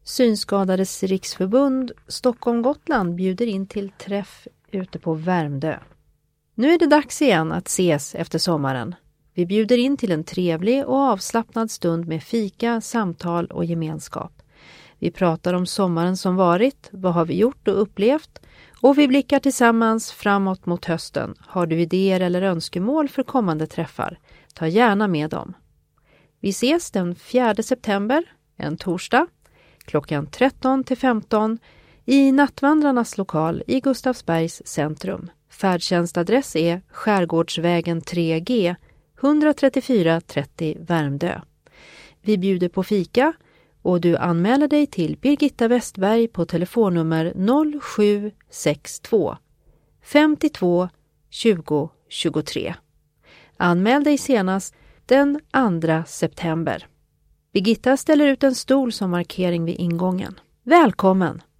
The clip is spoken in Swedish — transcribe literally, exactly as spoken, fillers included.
Synskadades riksförbund Stockholm-Gotland bjuder in till träff ute på Värmdö. Nu är det dags igen att ses efter sommaren. Vi bjuder in till en trevlig och avslappnad stund med fika, samtal och gemenskap. Vi pratar om sommaren som varit, vad har vi gjort och upplevt, och vi blickar tillsammans framåt mot hösten. Har du idéer eller önskemål för kommande träffar? Ta gärna med dem. Vi ses den fjärde september, en torsdag, klockan tretton till femton i Nattvandrarnas lokal i Gustavsbergs centrum. Färdtjänstadress är Skärgårdsvägen tre G, etthundratrettiofyra trettio Värmdö. Vi bjuder på fika och du anmäler dig till Birgitta Westberg på telefonnummer noll sju sex två femtiotvå tjugo tjugotre. Anmäl dig senast den andra september. Birgitta ställer ut en stol som markering vid ingången. Välkommen!